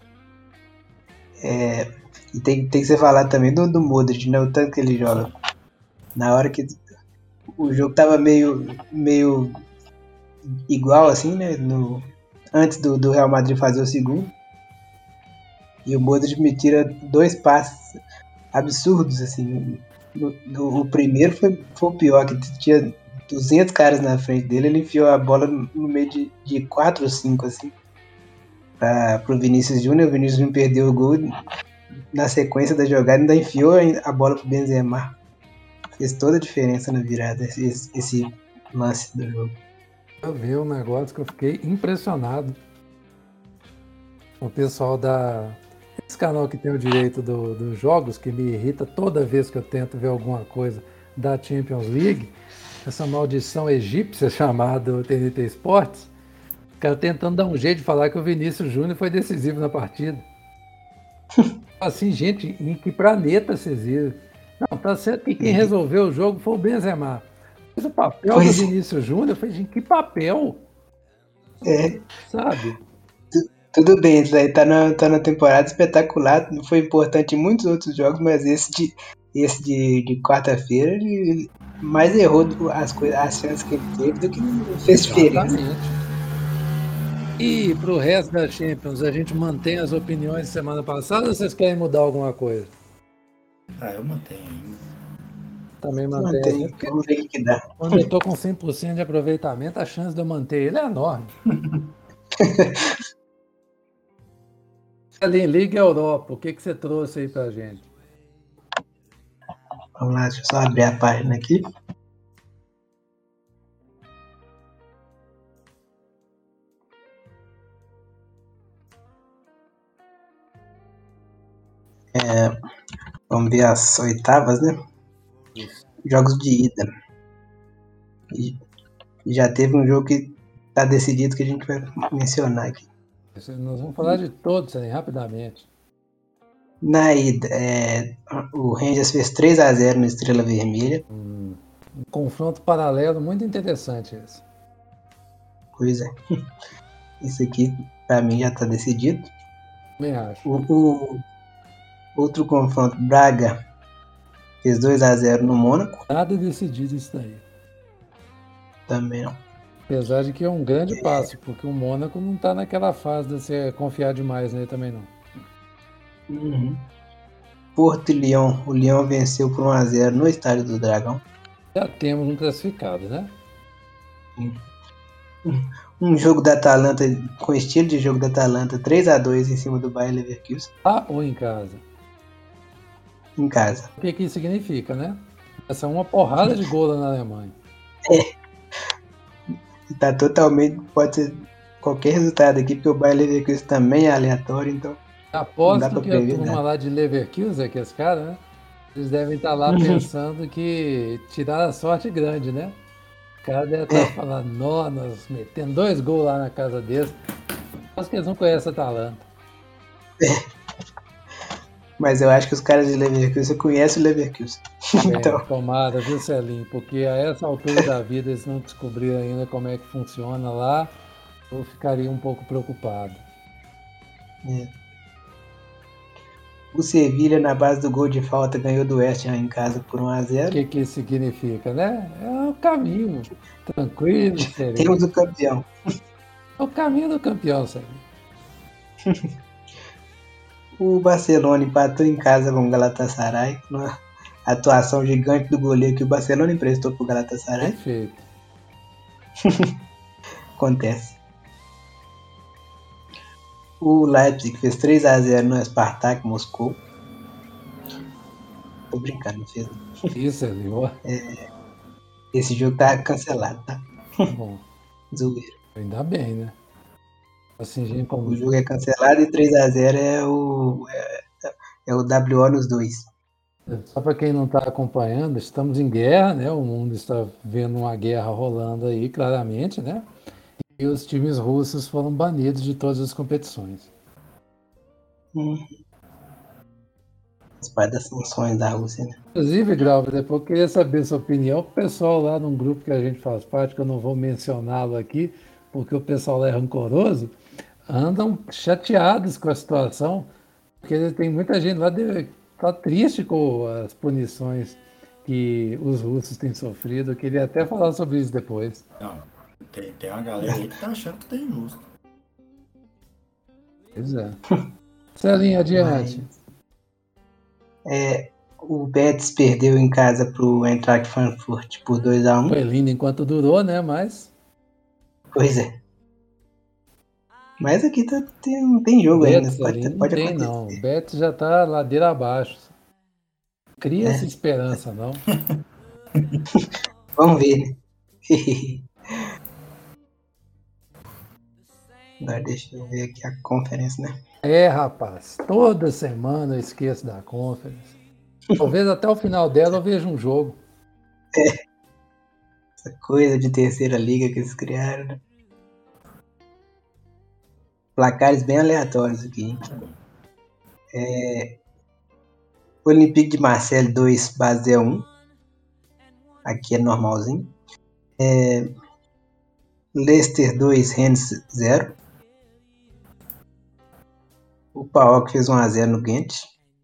É, e tem, tem que ser falado também do, do Modric, né? O tanto que ele joga. Na hora que o jogo tava meio, meio igual, assim, né? No, antes do, do Real Madrid fazer o segundo. E o Modric me tira dois passes absurdos, assim. No, no- o primeiro foi, foi o pior, que tinha duzentos caras na frente dele, ele enfiou a bola no, no meio de, de quatro ou cinco, assim. Pra, pro Vinícius Júnior, o Vinícius Júnior perdeu o gol. Na sequência da jogada, ainda enfiou a bola pro Benzema. Fez toda a diferença na virada, esse, esse lance do jogo. Eu vi um negócio que eu fiquei impressionado. O pessoal da... Esse canal que tem o direito do- dos jogos, que me irrita toda vez que eu tento ver alguma coisa da Champions League, essa maldição egípcia chamada T N T Sports, o cara tentando dar um jeito de falar que o Vinícius Júnior foi decisivo na partida. Assim, gente, em que planeta vocês viram? Não, tá certo que quem resolveu o jogo foi o Benzema. Mas o papel Pois do é. Vinícius Júnior, eu falei, gente, que papel? É, Sabe? tudo bem, isso aí tá na, tá na temporada espetacular, foi importante em muitos outros jogos, mas esse de, esse de, de quarta-feira, ele mais errou do- as, coisas, as chances que ele teve do que fez diferença. Exatamente. E pro resto da Champions, a gente mantém as opiniões de semana passada ou vocês querem mudar alguma coisa? Ah, eu mantenho ainda. Também mantém. Mantém, né? Porque vamos ver o que que dá. quando eu tô com cem por cento de aproveitamento, a chance de eu manter ele é enorme. Ali, Liga Europa, o que, que você trouxe aí pra gente? Vamos lá, deixa eu só abrir a página aqui. É, vamos ver as oitavas, né? Isso. Jogos de ida. E já teve um jogo que tá decidido que a gente vai mencionar aqui. Nós vamos falar de todos aí, rapidamente. Na ida, é, o Rangers fez três a zero no Estrela Vermelha. Um confronto paralelo muito interessante esse. Pois é. Isso aqui, pra mim, já tá decidido. Também acho. O, o outro confronto, Braga fez dois a zero no Mônaco. Nada decidido isso daí. Também não. Apesar de que é um grande passo, porque o Mônaco não tá naquela fase de você confiar demais nele também não. Uhum. Porto e Lyon. O Lyon venceu por um a zero no Estádio do Dragão. Já temos um classificado, né? Um jogo da Atalanta, com estilo de jogo da Atalanta, três a dois em cima do Bayer Leverkusen, Lá ou em casa? em casa. O que que isso significa, né? Essa é uma porrada de gol lá na Alemanha. Tá totalmente, pode ser qualquer resultado aqui, porque o Bayer Leverkusen também é aleatório, então Não dá Aposto pra que a prever turma nada. lá de Leverkusen, que é esse cara, né? Eles devem estar lá Uhum. pensando que tiraram a sorte grande, né? O cara deve estar É. falando, nó, nós metendo dois gols lá na casa deles. Acho que eles não conhecem a Atalanta. mas eu acho que os caras de Leverkusen conhecem o Leverkusen. Bem, Então, tomara, viu, Celinho? Porque a essa altura da vida eles não descobriram ainda como é que funciona lá, eu ficaria um pouco preocupado. é. O Sevilha, na base do gol de falta, ganhou do West Ham em casa por um a O zero. que que isso significa, né? É o caminho tranquilo, sereno. Temos o campeão. É o caminho do campeão, Celinho. O Barcelona empatou em casa com o Galatasaray, uma atuação gigante do goleiro que o Barcelona emprestou pro Galatasaray. Perfeito. Acontece. O Leipzig fez três a zero no Spartak Moscou. Tô brincando, não fez. Isso, Celinho. Ó, Esse jogo tá cancelado, tá? bom, Zoeira. ainda bem, né? Assim, gente, O como jogo é cancelado e três a zero é o, é, é o W O nos dois. só para quem não está acompanhando, estamos em guerra, né? O mundo está vendo uma guerra rolando aí, claramente, né? E os times russos foram banidos de todas as competições. Hum. As partes das sanções da Rússia, né? Inclusive, Grauber, depois eu queria saber sua opinião. O pessoal lá num grupo que a gente faz parte, que eu não vou mencioná-lo aqui, porque o pessoal lá é rancoroso, andam chateados com a situação, porque tem muita gente lá que está triste com as punições que os russos têm sofrido. Eu queria até falar sobre isso depois. Não, tem, tem uma galera aí que tá achando que tá injusto. Pois é. Celinho, adiante. É, o Betis perdeu em casa pro Eintracht Frankfurt por dois a um. Foi lindo enquanto durou, né? Mas Pois é. Mas aqui tá, tem, tem jogo Betis ainda, pode, ali não pode tem, acontecer. não. O Betis já tá ladeira abaixo. Cria essa esperança, não. Vamos ver, né? Agora deixa eu ver aqui a conferência, né? É, rapaz, toda semana eu esqueço da Conference. Talvez até o final dela eu veja um jogo. Essa coisa de terceira liga que eles criaram, né? Placares bem aleatórios aqui, hein? É... Olympique de Marseille dois, Basel um. Aqui é normalzinho. É... Leicester dois, Rennes zero. O P A O K fez um a zero no Ghent.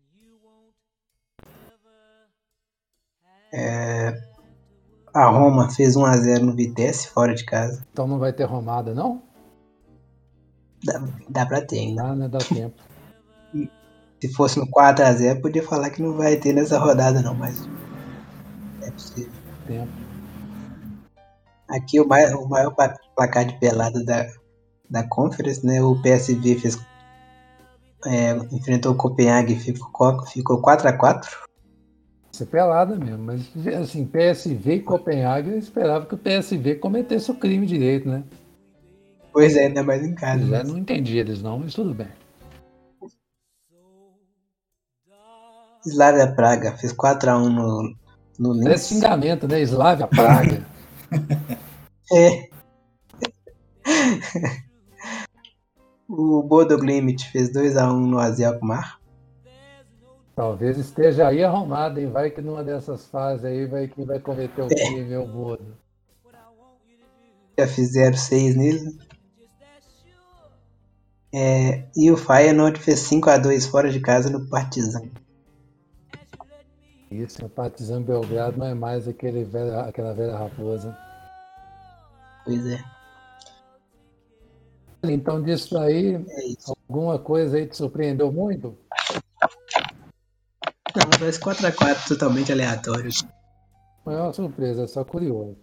É... A Roma fez um a zero no Vitesse, fora de casa. Então não vai ter romada, não? Dá, dá pra ter ainda. Dá, né? Dá tempo. Se fosse no quatro a zero, podia falar que não vai ter nessa rodada não, mas é possível. Tempo. Aqui o maior, o maior placar de pelada da, da Conference, né? O P S V fez, é, enfrentou o Copenhague e ficou, ficou quatro a quatro. Isso é pelada mesmo, mas assim, P S V e Copenhague, eu esperava que o P S V cometesse o crime direito, né? Pois é, ainda mais em casa. Já Mas... não entendi eles não, mas tudo bem. Slavia Praga fez quatro a um no, no É Linz. xingamento, né? Slavia Praga. É. O Bodo Glimt fez dois a um no A Z Alkmaar. Talvez esteja aí arrumado, hein? Vai que numa dessas fases aí vai que vai cometer o crime, o Bodo. Já fizeram seis nele. É, e o Feyenoord fez cinco a dois fora de casa no Partizan. Isso, o Partizan Belgrado não é mais aquele velho, aquela velha raposa. Pois é. Então disso aí, É isso. alguma coisa aí te surpreendeu muito? Não, parece quatro a quatro totalmente aleatório. Não é uma surpresa, é só curioso.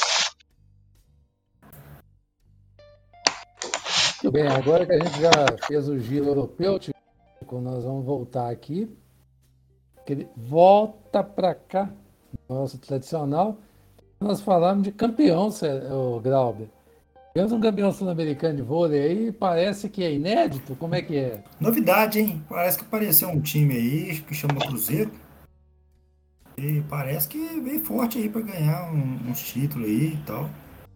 Muito bem, agora que a gente já fez o giro europeu, Tico, nós vamos voltar aqui. Ele volta para cá, nosso tradicional. Nós falamos de campeão, o Grauber. Temos um campeão sul-americano de vôlei aí, parece que é inédito, como é que é? Novidade, hein? Parece que apareceu um time aí que chama Cruzeiro. E parece que veio forte aí para ganhar um, uns títulos aí e tal.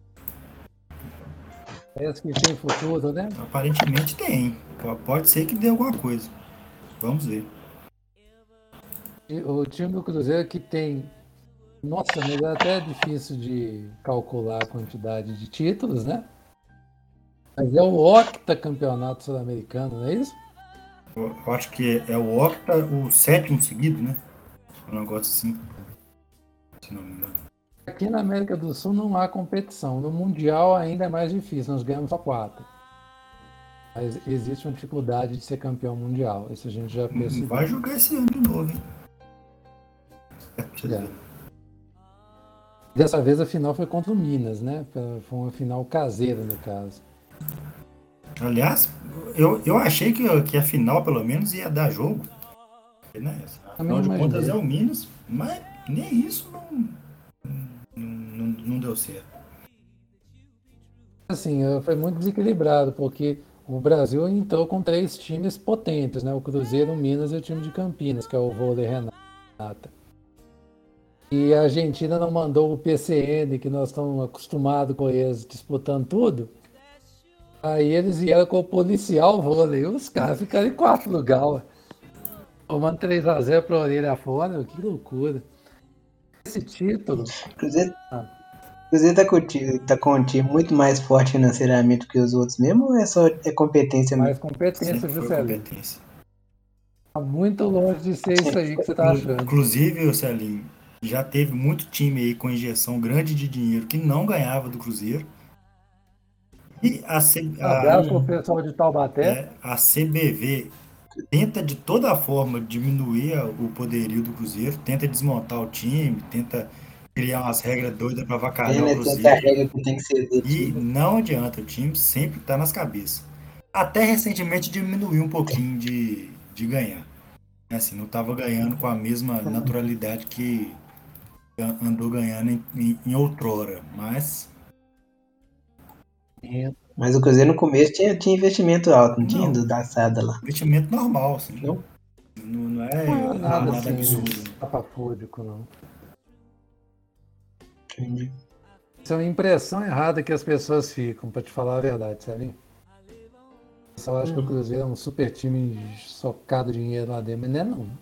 Parece que tem futuro, né? Aparentemente tem. Pode ser que dê alguma coisa. Vamos ver. O time do Cruzeiro que tem. Nossa, mas é até difícil de calcular a quantidade de títulos, né? Mas é o octacampeonato sul-americano, não é isso? Eu, eu acho que é o octa, o sétimo seguido, né? Um negócio assim. Se não me engano. Aqui na América do Sul não há competição. No Mundial ainda é mais difícil, nós ganhamos só quatro. Mas existe uma dificuldade de ser campeão mundial. Isso a gente já percebeu. Vai jogar esse ano de novo, hein? É. Dessa vez a final foi contra o Minas, né? Foi uma final caseira, no caso. Aliás, eu, eu achei que, que a final, pelo menos, ia dar jogo. Né? Afinal de contas é o Minas, mas nem isso não, não, não, não deu certo. Assim, foi muito desequilibrado, porque o Brasil entrou com três times potentes, né? O Cruzeiro, o Minas e o time de Campinas, que é o vôlei Renata. E a Argentina não mandou o P C N, que nós estamos acostumados com eles disputando tudo. Aí eles vieram com o policial vôlei. Os caras ficaram em quarto lugar. Tomando três a zero para a orelha fora. Que loucura. Esse título... Cruzeiro, ah. Cruzeiro tá com, tá com um time muito mais forte financeiramente que os outros mesmo, ou é só é competência mesmo? Mais competência, Juscelino. Tá muito longe de ser isso aí que você tá achando. Inclusive, Celinho, já teve muito time aí com injeção grande de dinheiro que não ganhava do Cruzeiro. E a, C, a, Abraço pro pessoal de Taubaté. É, a C B V tenta de toda forma diminuir o poderio do Cruzeiro, tenta desmontar o time, tenta criar umas regras doidas para avacalhar o Cruzeiro. Regra que tem que ser e não adianta, o time sempre está nas cabeças. Até recentemente diminuiu um pouquinho de, de ganhar. Assim, não estava ganhando com a mesma naturalidade que andou ganhando em, em, em outrora, mas... Mas o Cruzeiro no começo tinha, tinha investimento alto, não, não tinha do da assada lá? Investimento normal, assim. Não? Não, não é não, nada, nada assim, absurdo. Tapafúdico, não. Entendi. Isso é uma impressão errada que as pessoas ficam, para te falar a verdade, sabe? O pessoal acha hum. que o Cruzeiro é um super time socado dinheiro lá dentro, mas não é não.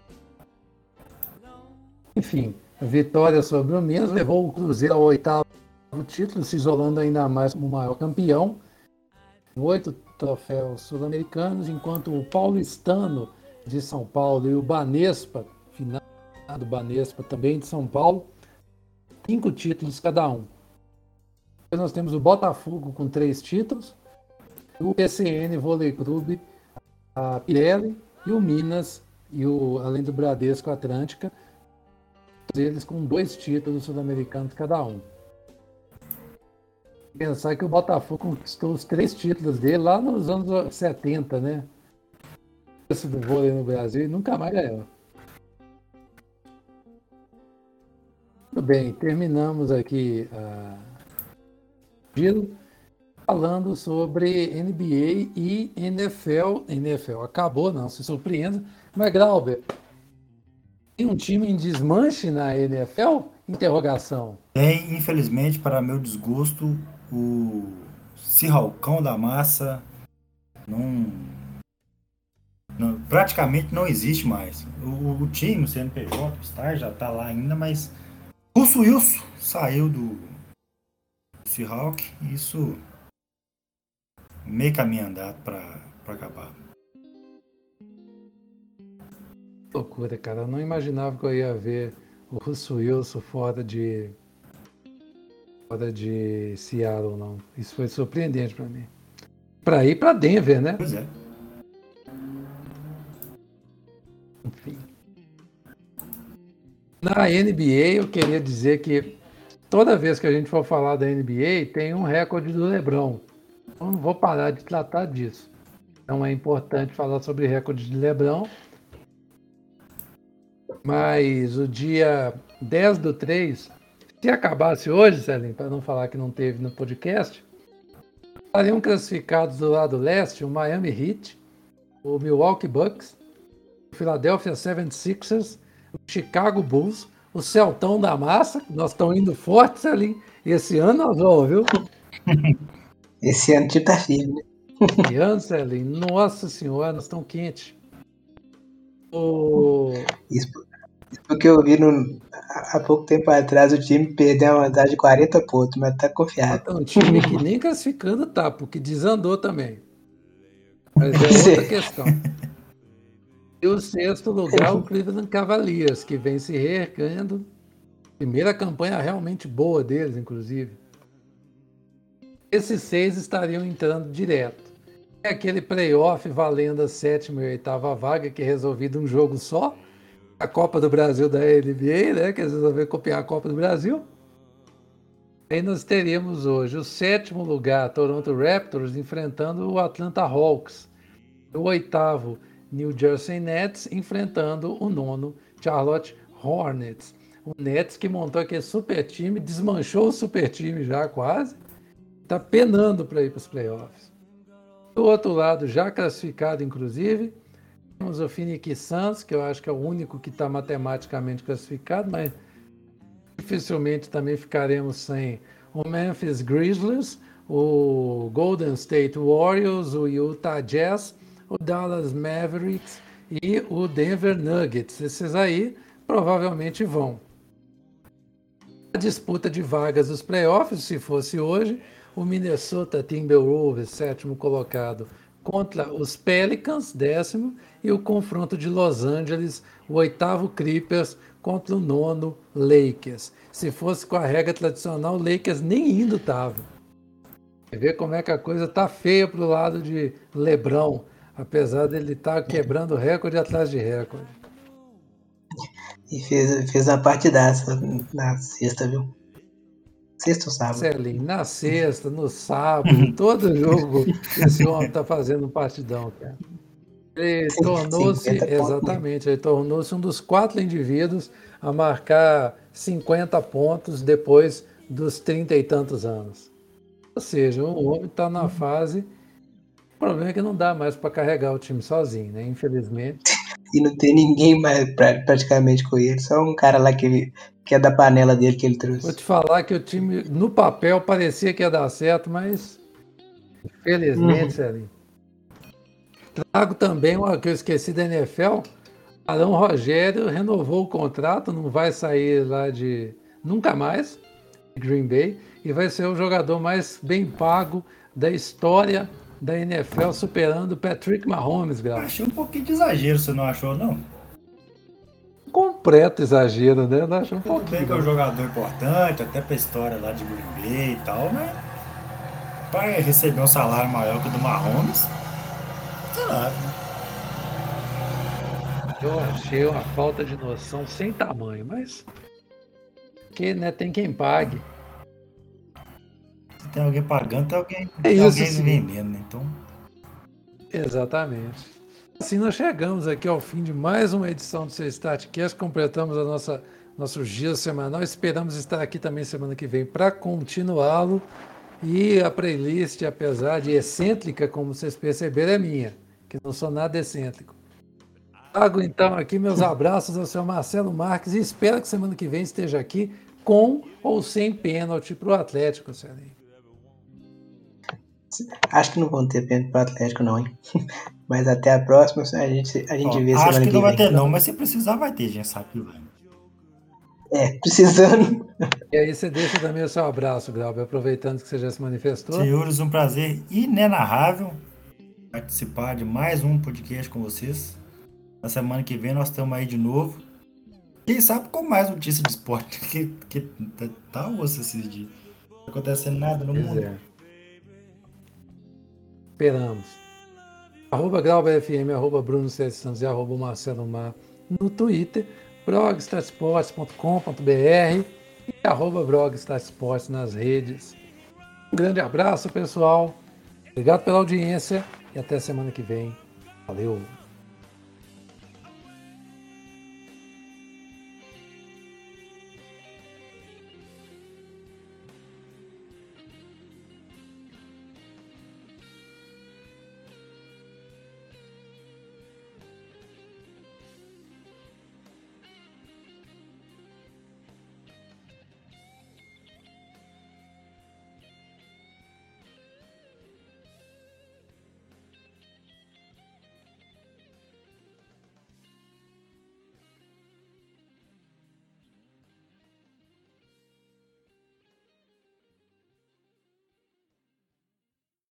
Enfim, a vitória sobre o Minas levou o Cruzeiro ao oitavo título, se isolando ainda mais como o maior campeão. Oito troféus sul-americanos, enquanto o Paulistano de São Paulo e o Banespa, finado Banespa também de São Paulo, cinco títulos cada um. Depois nós temos o Botafogo com três títulos, o P C N Vôlei Clube, a Pirelli e o Minas, e o, além do Bradesco Atlântica, eles com dois títulos sul-americanos cada um. Pensar que o Botafogo conquistou os três títulos dele lá nos anos setenta, né? Esse do vôlei no Brasil e nunca mais ganhou. Muito bem, terminamos aqui a giro falando sobre N B A e N F L. N F L acabou, não se surpreenda. Mas, Glauber, tem um time em desmanche na N F L? Interrogação. Tem, infelizmente, para meu desgosto, o Cirralcão da Massa não, não, praticamente não existe mais. O, o time, o C N P J, o Star já está lá ainda, mas Russo Wilson saiu do Seahawk e isso meio caminho andado para acabar. Loucura, cara. Eu não imaginava que eu ia ver o Russo Wilson fora de fora de Seattle, não. Isso foi surpreendente para mim. Para ir para Denver, né? Pois é. Enfim. Na N B A, eu queria dizer que toda vez que a gente for falar da N B A, tem um recorde do LeBron. Eu não vou parar de tratar disso. Então é importante falar sobre recorde de LeBron. Mas o dia dez do três, se acabasse hoje, Celinho, para não falar que não teve no podcast, estariam classificados do lado leste o Miami Heat, o Milwaukee Bucks, o Philadelphia setenta e seis ers, o Chicago Bulls, o Celtão da Massa, nós estamos indo forte, Celinho, esse ano nós vamos, viu? Esse ano tipo tá firme, né? Esse ano, Celinho, nossa senhora, nós estamos quentes. O... Isso, Porque eu vi no, há pouco tempo atrás o time perdeu uma vantagem de quarenta pontos, mas tá confiado. É um time que nem classificando tá, porque desandou também. Mas é outra questão. E o sexto lugar, o Cleveland Cavaliers, que vem se reerguendo. Primeira campanha realmente boa deles, inclusive. Esses seis estariam entrando direto. É aquele playoff valendo a sétima e oitava vaga, que é resolvido um jogo só. A Copa do Brasil da N B A, né? Que eles resolveram copiar a Copa do Brasil. Aí nós teríamos hoje o sétimo lugar, Toronto Raptors, enfrentando o Atlanta Hawks. O oitavo, New Jersey Nets, enfrentando o nono, Charlotte Hornets. O Nets que montou aquele super time, desmanchou o super time já quase, está penando para ir para os playoffs. Do outro lado, já classificado inclusive, temos o Phoenix Suns, que eu acho que é o único que está matematicamente classificado, mas dificilmente também ficaremos sem o Memphis Grizzlies, o Golden State Warriors, o Utah Jazz, o Dallas Mavericks e o Denver Nuggets. Esses aí provavelmente vão. A disputa de vagas dos playoffs, se fosse hoje, o Minnesota Timberwolves, sétimo colocado, contra os Pelicans, décimo, e o confronto de Los Angeles, o oitavo Clippers, contra o nono Lakers. Se fosse com a regra tradicional, o Lakers nem indo estava. Você vê como é que a coisa tá feia pro lado de LeBron, apesar dele estar tá quebrando recorde atrás de recorde. E fez, fez uma partidaça na sexta, viu? Sexta ou sábado? Celinho, na sexta, no sábado, todo jogo esse homem tá fazendo um partidão, cara. Ele tornou-se, exatamente, ele tornou-se um dos quatro indivíduos a marcar cinquenta pontos depois dos trinta e tantos anos. Ou seja, o homem está na fase. O problema é que não dá mais para carregar o time sozinho, né? Infelizmente. E não tem ninguém mais pra, praticamente com ele, só um cara lá que, que é da panela dele que ele trouxe. Vou te falar que o time, no papel, parecia que ia dar certo, mas infelizmente, uhum. Celinho. Trago também uma que eu esqueci da N F L. Arão Rogério renovou o contrato, não vai sair lá de nunca mais, de Green Bay, e vai ser o jogador mais bem pago da história da N F L, superando Patrick Mahomes, galera. Achei um pouquinho de exagero, você não achou, não? Completo exagero, né? Não achou um Tudo pouquinho. bem que é um jogador importante, até pra história lá de Green Bay e tal, mas para receber um salário maior que o do Mahomes, sei lá. Eu achei uma falta de noção sem tamanho, mas que, né, tem quem pague. Se tem alguém pagando, tem alguém, é tem isso, alguém sim. vendendo, né? Então... Exatamente. Assim nós chegamos aqui ao fim de mais uma edição do seu StatCast, completamos a nossa nosso giro semanal, esperamos estar aqui também semana que vem para continuá-lo, e a playlist, apesar de excêntrica, como vocês perceberam, é minha, que não sou nada excêntrico. Trago então aqui meus abraços ao seu Marcelo Marques e espero que semana que vem esteja aqui com ou sem pênalti para o Atlético, Celinho. Acho que não vão ter pênalti para o Atlético, não, hein? Mas até a próxima, a gente, a gente Ó, vê acho semana que que não vai vem. ter, não, mas se precisar, vai ter, gente sabe que vai. É, precisando. E aí você deixa também o seu abraço, Glauber, aproveitando que você já se manifestou. Senhores, um prazer inenarrável participar de mais um podcast com vocês. Na semana que vem nós estamos aí de novo. Quem sabe com mais notícia de esporte, que, que tá osso esses dias. Não tá acontecendo nada no Pois mundo. é. Esperamos. Arroba GlauberFM, arroba Bruno César Santos e arroba Marcelo Mar no Twitter, blogstatsports ponto com ponto br e arroba blogstatsports nas redes. Um grande abraço, pessoal. Obrigado pela audiência e até semana que vem. Valeu!